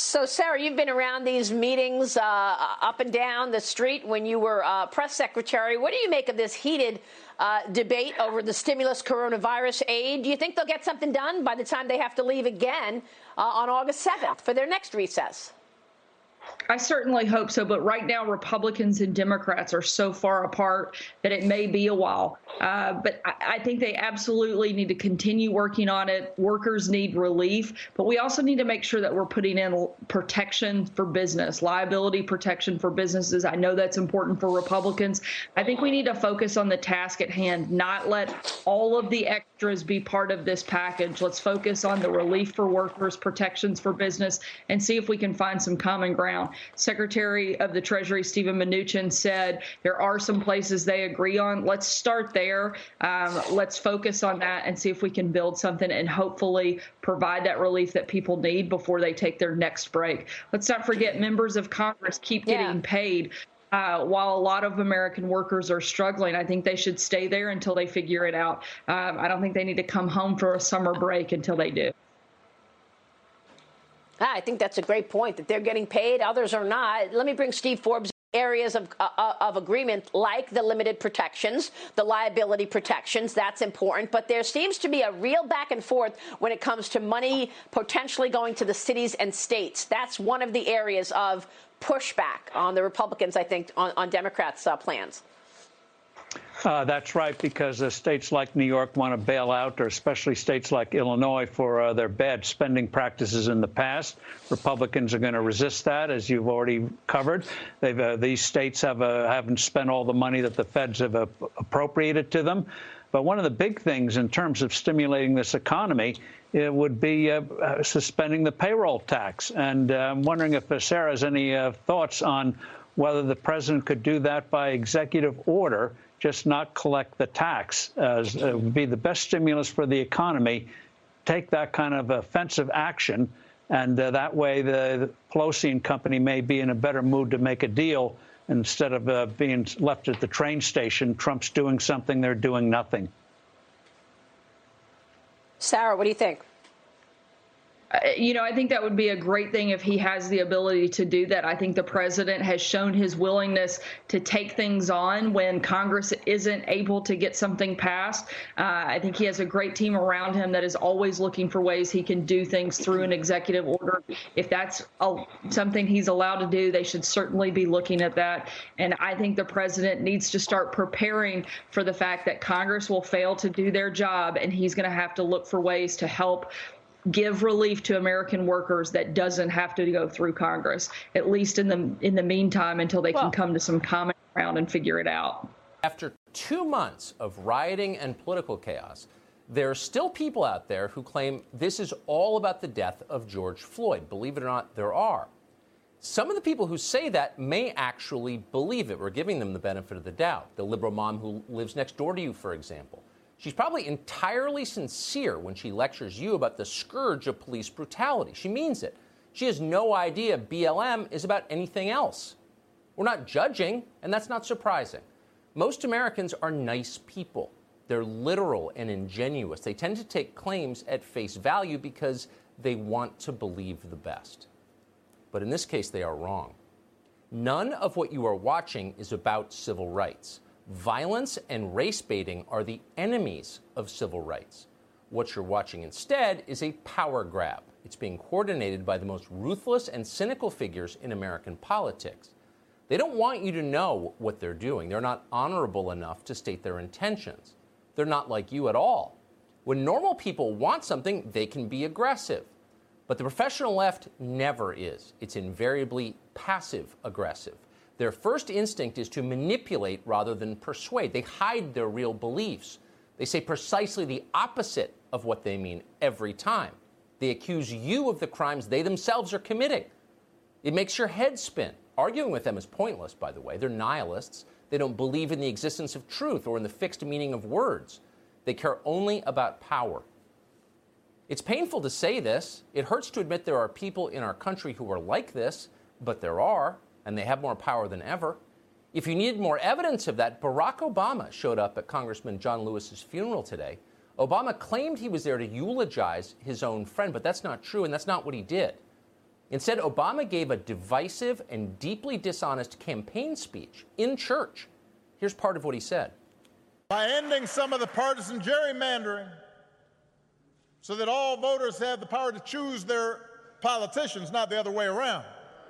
So, Sarah, you've been around these meetings up and down the street when you were press secretary. What do you make of this heated debate over the stimulus coronavirus aid? Do you think they'll get something done by the time they have to leave again on August 7th for their next recess? I certainly hope so, but right now Republicans and Democrats are so far apart that it may be a while. But I think they absolutely need to continue working on it. Workers need relief, but we also need to make sure that we're putting in protection for business, liability protection for businesses. I know that's important for Republicans. I think we need to focus on the task at hand, not let all of the extras be part of this package. Let's focus on the relief for workers, protections for business, and see if we can find some common ground. Secretary of the Treasury Steven Mnuchin said there are some places they agree on. Let's start there. Let's focus on that and see if we can build something and hopefully provide that relief that people need before they take their next break. Let's not forget members of Congress keep getting paid. While a lot of American workers are struggling, I think they should stay there until they figure it out. I don't think they need to come home for a summer break until they do. I think that's a great point, that they're getting paid, others are not. Let me bring Steve Forbes. Areas of agreement like the limited protections, the liability protections, that's important. But there seems to be a real back and forth when it comes to money potentially going to the cities and states. That's one of the areas of pushback on the Republicans, I think, on Democrats' plans. That's right, because states like New York want to bail out, or especially states like Illinois, for their bad spending practices in the past. Republicans are going to resist that, as you've already covered. These states haven't spent all the money that the feds have appropriated to them. But one of the big things in terms of stimulating this economy, it would be suspending the payroll tax. And I'm wondering if Sarah has any thoughts on whether the president could do that by executive order, just not collect the tax. It would be the best stimulus for the economy. Take that kind of offensive action, and that way the Pelosi and company may be in a better mood to make a deal instead of being left at the train station. Trump's doing something, they're doing nothing. Sarah, what do you think? I think that would be a great thing if he has the ability to do that. I think the president has shown his willingness to take things on when Congress isn't able to get something passed. I think he has a great team around him that is always looking for ways he can do things through an executive order. If that's something he's allowed to do, they should certainly be looking at that. And I think the president needs to start preparing for the fact that Congress will fail to do their job, and he's going to have to look for ways to help give relief to American workers that doesn't have to go through Congress, at least in the meantime, until they can come to some common ground and figure it out. After 2 months of rioting and political chaos, there are still people out there who claim this is all about the death of George Floyd. Believe it or not, there are. Some of the people who say that may actually believe it. We're giving them the benefit of the doubt. The liberal mom who lives next door to you, for example. She's probably entirely sincere when she lectures you about the scourge of police brutality. She means it. She has no idea BLM is about anything else. We're not judging, and that's not surprising. Most Americans are nice people. They're literal and ingenuous. They tend to take claims at face value because they want to believe the best. But in this case, they are wrong. None of what you are watching is about civil rights. Violence and race baiting are the enemies of civil rights. What you're watching instead is a power grab. It's being coordinated by the most ruthless and cynical figures in American politics. They don't want you to know what they're doing. They're not honorable enough to state their intentions. They're not like you at all. When normal people want something, they can be aggressive. But the professional left never is. It's invariably passive-aggressive. Their first instinct is to manipulate rather than persuade. They hide their real beliefs. They say precisely the opposite of what they mean every time. They accuse you of the crimes they themselves are committing. It makes your head spin. Arguing with them is pointless, by the way. They're nihilists. They don't believe in the existence of truth or in the fixed meaning of words. They care only about power. It's painful to say this. It hurts to admit there are people in our country who are like this, but there are. And they have more power than ever. If you needed more evidence of that, Barack Obama showed up at Congressman John Lewis's funeral today. Obama claimed he was there to eulogize his own friend, but that's not true, and that's not what he did. Instead, Obama gave a divisive and deeply dishonest campaign speech in church. Here's part of what he said. By ending some of the partisan gerrymandering so that all voters have the power to choose their politicians, not the other way around.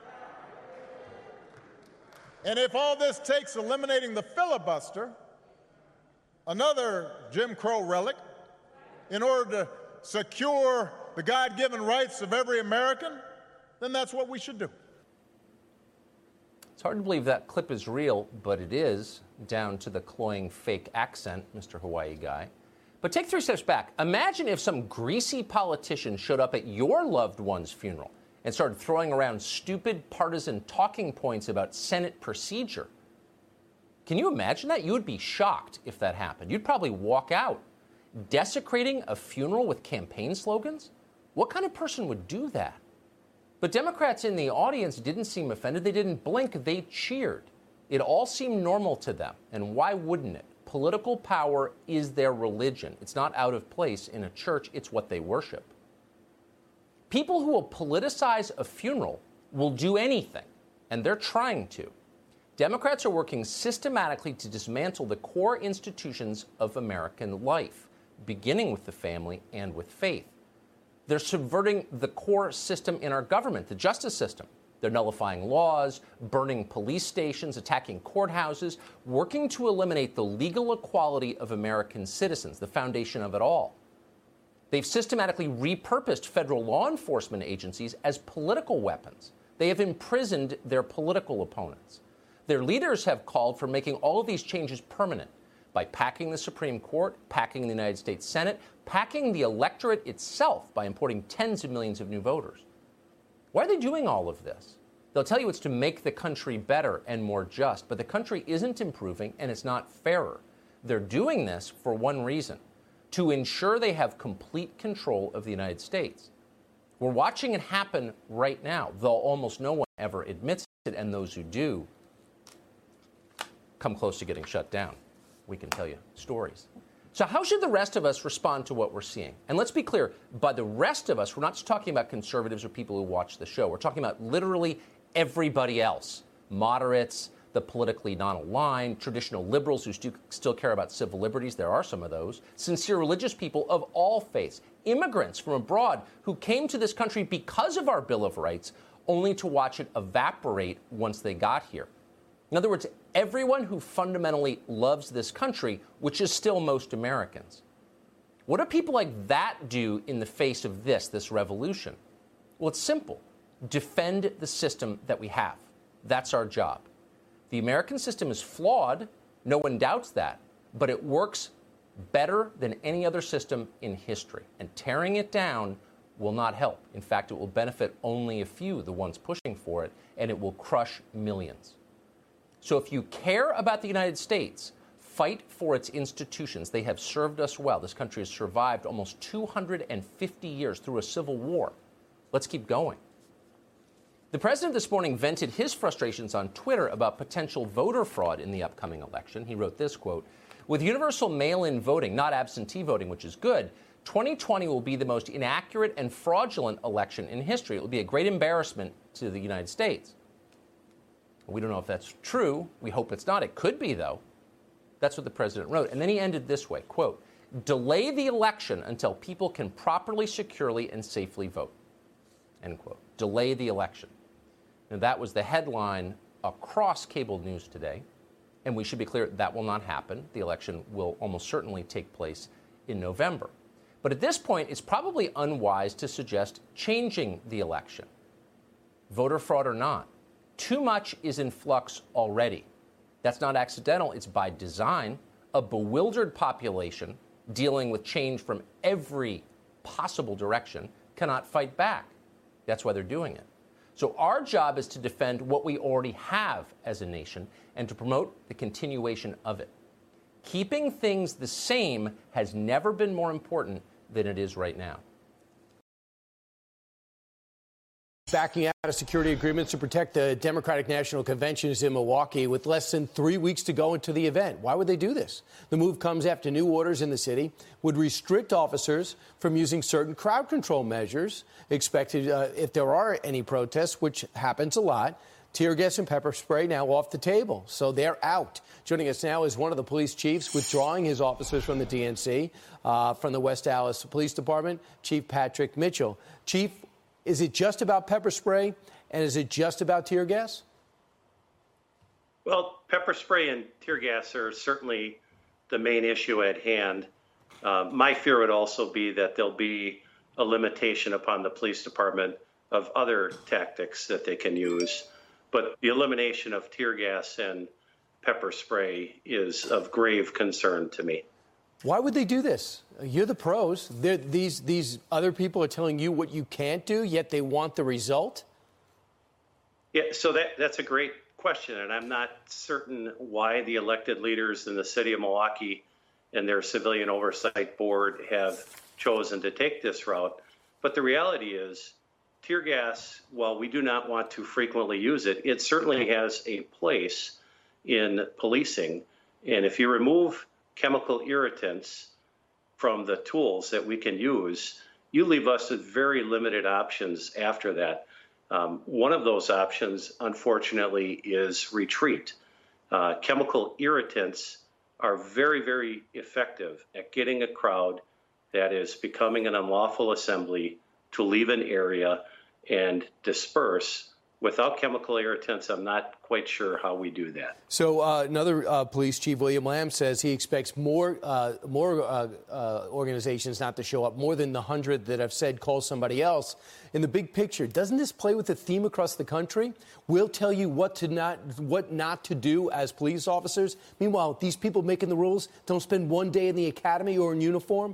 And if all this takes eliminating the filibuster, another Jim Crow relic, in order to secure the God-given rights of every American, then that's what we should do. It's hard to believe that clip is real, but it is, down to the cloying fake accent, Mr. Hawaii guy. But take 3 steps back. Imagine if some greasy politician showed up at your loved one's funeral and started throwing around stupid partisan talking points about Senate procedure. Can you imagine that? You would be shocked if that happened. You'd probably walk out. Desecrating a funeral with campaign slogans? What kind of person would do that? But Democrats in the audience didn't seem offended. They didn't blink. They cheered. It all seemed normal to them. And why wouldn't it? Political power is their religion. It's not out of place in a church. It's what they worship. People who will politicize a funeral will do anything, and they're trying to. Democrats are working systematically to dismantle the core institutions of American life, beginning with the family and with faith. They're subverting the core system in our government, the justice system. They're nullifying laws, burning police stations, attacking courthouses, working to eliminate the legal equality of American citizens, the foundation of it all. They've systematically repurposed federal law enforcement agencies as political weapons. They have imprisoned their political opponents. Their leaders have called for making all of these changes permanent by packing the Supreme Court, packing the United States Senate, packing the electorate itself by importing tens of millions of new voters. Why are they doing all of this? They'll tell you it's to make the country better and more just, but the country isn't improving and it's not fairer. They're doing this for one reason, to ensure they have complete control of the United States. We're watching it happen right now, though almost no one ever admits it, and those who do come close to getting shut down. We can tell you stories. So how should the rest of us respond to what we're seeing? And let's be clear, by the rest of us, we're not just talking about conservatives or people who watch the show. We're talking about literally everybody else. Moderates, the politically non-aligned, traditional liberals who still care about civil liberties. There are some of those. Sincere religious people of all faiths. Immigrants from abroad who came to this country because of our Bill of Rights, only to watch it evaporate once they got here. In other words, everyone who fundamentally loves this country, which is still most Americans. What do people like that do in the face of this revolution? Well, it's simple. Defend the system that we have. That's our job. The American system is flawed. No one doubts that. But it works better than any other system in history. And tearing it down will not help. In fact, it will benefit only a few, the ones pushing for it, and it will crush millions. So if you care about the United States, fight for its institutions. They have served us well. This country has survived almost 250 years through a civil war. Let's keep going. The president this morning vented his frustrations on Twitter about potential voter fraud in the upcoming election. He wrote this, quote, "With universal mail-in voting, not absentee voting, which is good, 2020 will be the most inaccurate and fraudulent election in history. It will be a great embarrassment to the United States." We don't know if that's true. We hope it's not. It could be, though. That's what the president wrote. And then he ended this way, quote, "Delay the election until people can properly, securely, and safely vote." End quote. Delay the election. Now, that was the headline across cable news today. And we should be clear, that will not happen. The election will almost certainly take place in November. But at this point, it's probably unwise to suggest changing the election, voter fraud or not. Too much is in flux already. That's not accidental. It's by design. A bewildered population dealing with change from every possible direction cannot fight back. That's why they're doing it. So our job is to defend what we already have as a nation and to promote the continuation of it. Keeping things the same has never been more important than it is right now. Backing out of security agreements to protect the Democratic National Conventions in Milwaukee with less than 3 weeks to go into the event. Why would they do this? The move comes after new orders in the city would restrict officers from using certain crowd control measures expected if there are any protests, which happens a lot. Tear gas and pepper spray now off the table, so they're out. Joining us now is one of the police chiefs withdrawing his officers from the DNC, from the West Allis Police Department, Chief Patrick Mitchell. Chief, is it just about pepper spray, and is it just about tear gas? Well, pepper spray and tear gas are certainly the main issue at hand. My fear would also be that there'll be a limitation upon the police department of other tactics that they can use. But the elimination of tear gas and pepper spray is of grave concern to me. Why would they do this? You're the pros. These other people are telling you what you can't do, yet they want the result? Yeah, so that's a great question, and I'm not certain why the elected leaders in the city of Milwaukee and their civilian oversight board have chosen to take this route. But the reality is, tear gas, while we do not want to frequently use it, it certainly has a place in policing. And if you remove chemical irritants from the tools that we can use, you leave us with very limited options after that. One of those options, unfortunately, is retreat. Chemical irritants are very, very effective at getting a crowd that is becoming an unlawful assembly to leave an area and disperse. Without chemical irritants, I'm not quite sure how we do that. So another police chief, William Lamb, says he expects more organizations not to show up, more than the 100 that have said call somebody else. In the big picture, doesn't this play with the theme across the country? We'll tell you what not to do as police officers. Meanwhile, these people making the rules don't spend one day in the academy or in uniform.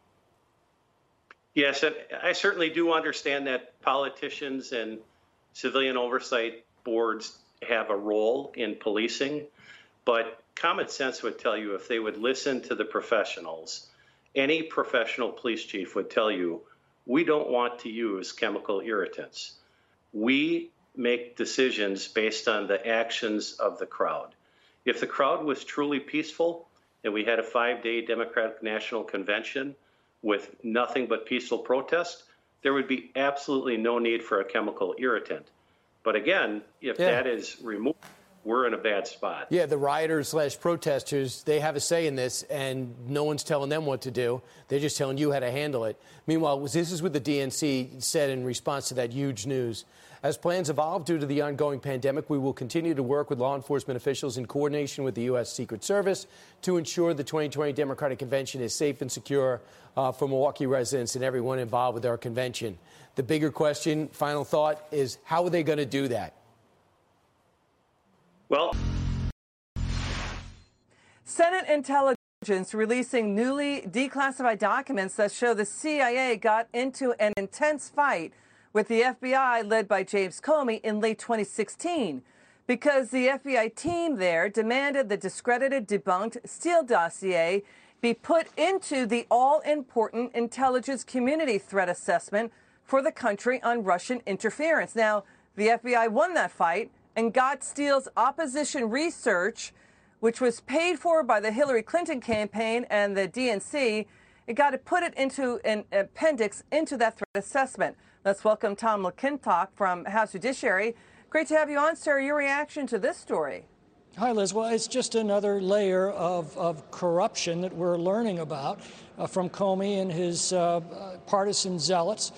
Yes, and I certainly do understand that politicians and civilian oversight boards have a role in policing, but common sense would tell you if they would listen to the professionals, any professional police chief would tell you, we don't want to use chemical irritants. We make decisions based on the actions of the crowd. If the crowd was truly peaceful and we had a 5-day Democratic National Convention with nothing but peaceful protest, there would be absolutely no need for a chemical irritant. But again, if that is removed, we're in a bad spot. Yeah, the rioters/protesters, they have a say in this, and no one's telling them what to do. They're just telling you how to handle it. Meanwhile, this is what the DNC said in response to that huge news. As plans evolve due to the ongoing pandemic, we will continue to work with law enforcement officials in coordination with the U.S. Secret Service to ensure the 2020 Democratic Convention is safe and secure for Milwaukee residents and everyone involved with our convention. The bigger question, final thought, is how are they going to do that? Well, Senate intelligence releasing newly declassified documents that show the CIA got into an intense fight with the FBI led by James Comey in late 2016 because the FBI team there demanded the discredited, debunked Steele dossier be put into the all-important intelligence community threat assessment for the country on Russian interference. Now, the FBI won that fight and got Steele's opposition research, which was paid for by the Hillary Clinton campaign and the DNC. It got to put it into an appendix into that threat assessment. Let's welcome Tom McClintock from House Judiciary. Great to have you on, sir. Your reaction to this story? Hi, Liz. Well, it's just another layer of corruption that we're learning about from Comey and his partisan zealots.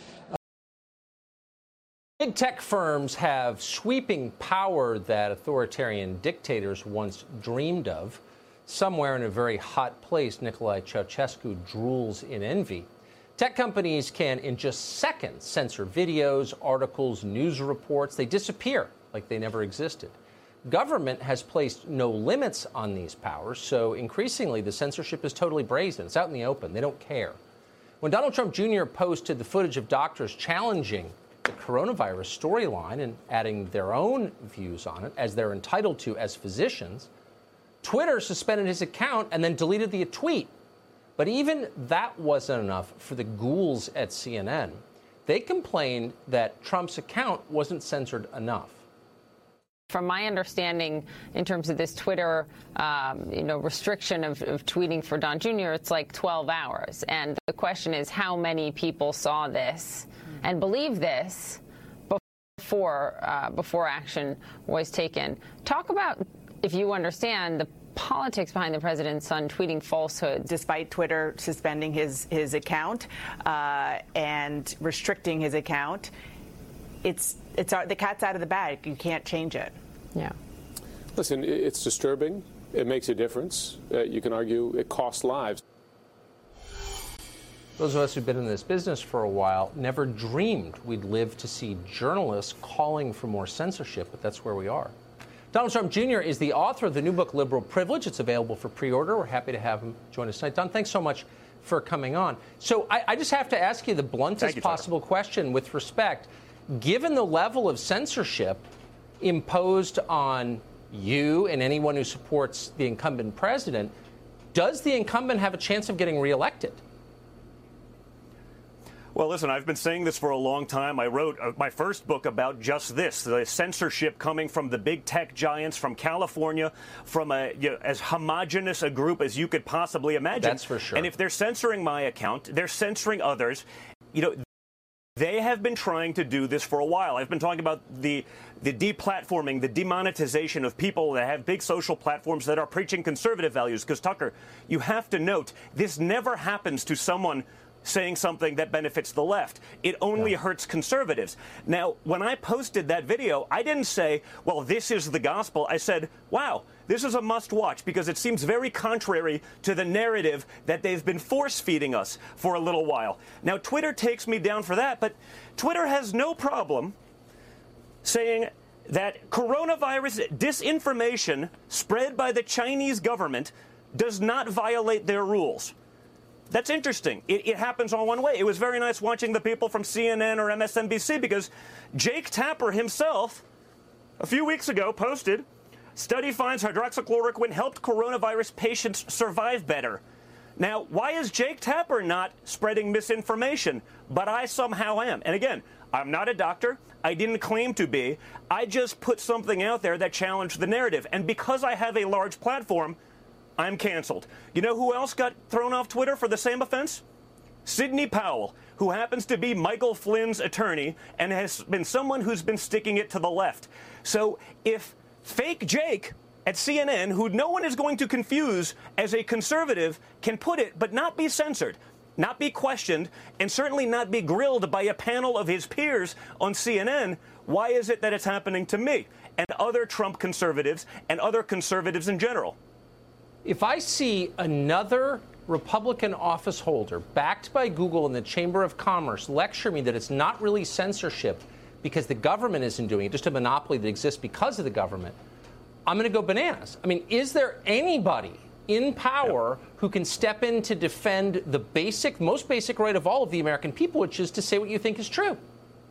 Big tech firms have sweeping power that authoritarian dictators once dreamed of. Somewhere in a very hot place, Nicolae Ceausescu drools in envy. Tech companies can, in just seconds, censor videos, articles, news reports. They disappear like they never existed. Government has placed no limits on these powers, so increasingly the censorship is totally brazen. It's out in the open. They don't care. When Donald Trump Jr. posted the footage of doctors challenging the coronavirus storyline and adding their own views on it, as they're entitled to as physicians, Twitter suspended his account and then deleted the tweet. But even that wasn't enough for the ghouls at CNN. They complained that Trump's account wasn't censored enough. From my understanding, in terms of this Twitter, restriction of tweeting for Don Jr., it's like 12 hours. And the question is, how many people saw this and believed this before action was taken? Talk about, if you understand, the politics behind the president's son tweeting falsehoods. Despite Twitter suspending his account and restricting his account, it's the cat's out of the bag. You can't change it. Yeah. Listen, it's disturbing. It makes a difference. You can argue it costs lives. Those of us who've been in this business for a while never dreamed we'd live to see journalists calling for more censorship, but that's where we are. Donald Trump Jr. is the author of the new book, Liberal Privilege. It's available for pre-order. We're happy to have him join us tonight. Don, thanks so much for coming on. So I just have to ask you the bluntest possible question with respect. Given the level of censorship imposed on you and anyone who supports the incumbent president, does the incumbent have a chance of getting reelected? Well, listen, I've been saying this for a long time. I wrote my first book about just this, the censorship coming from the big tech giants from California, from as homogenous a group as you could possibly imagine. That's for sure. And if they're censoring my account, they're censoring others. They have been trying to do this for a while. I've been talking about the deplatforming, the demonetization of people that have big social platforms that are preaching conservative values. Because, Tucker, you have to note, this never happens to someone saying something that benefits the left. It only hurts conservatives. Now, when I posted that video, I didn't say, well, this is the gospel. I said, wow, this is a must-watch because it seems very contrary to the narrative that they've been force-feeding us for a little while. Now, Twitter takes me down for that, but Twitter has no problem saying that coronavirus disinformation spread by the Chinese government does not violate their rules. That's interesting. It happens all one way. It was very nice watching the people from CNN or MSNBC because Jake Tapper himself, a few weeks ago, posted, study finds hydroxychloroquine helped coronavirus patients survive better. Now, why is Jake Tapper not spreading misinformation? But I somehow am. And again, I'm not a doctor. I didn't claim to be. I just put something out there that challenged the narrative. And because I have a large platform, I'm canceled. You know who else got thrown off Twitter for the same offense? Sidney Powell, who happens to be Michael Flynn's attorney and has been someone who's been sticking it to the left. So if fake Jake at CNN, who no one is going to confuse as a conservative, can put it but not be censored, not be questioned, and certainly not be grilled by a panel of his peers on CNN, why is it that it's happening to me and other Trump conservatives and other conservatives in general? If I see another Republican office holder backed by Google in the Chamber of Commerce lecture me that it's not really censorship because the government isn't doing it, just a monopoly that exists because of the government, I'm going to go bananas. I mean, is there anybody in power who can step in to defend the most basic right of all of the American people, which is to say what you think is true?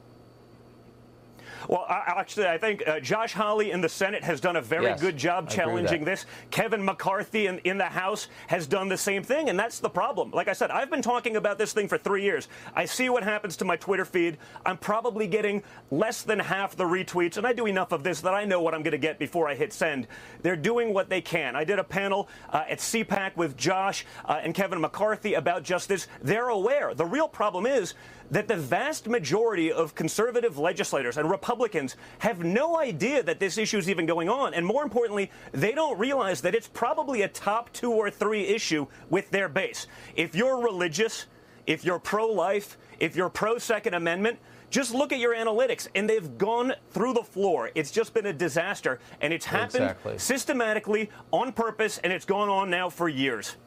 Well, actually, I think Josh Hawley in the Senate has done a very good job challenging this. Kevin McCarthy in the House has done the same thing, and that's the problem. Like I said, I've been talking about this thing for 3 years. I see what happens to my Twitter feed. I'm probably getting less than half the retweets, and I do enough of this that I know what I'm going to get before I hit send. They're doing what they can. I did a panel at CPAC with Josh and Kevin McCarthy about just this. They're aware. The real problem is that the vast majority of conservative legislators and Republicans have no idea that this issue is even going on. And more importantly, they don't realize that it's probably a top 2 or 3 issue with their base. If you're religious, if you're pro-life, if you're pro-Second Amendment, just look at your analytics, and they've gone through the floor. It's just been a disaster, and it's happened systematically, on purpose, and it's gone on now for years.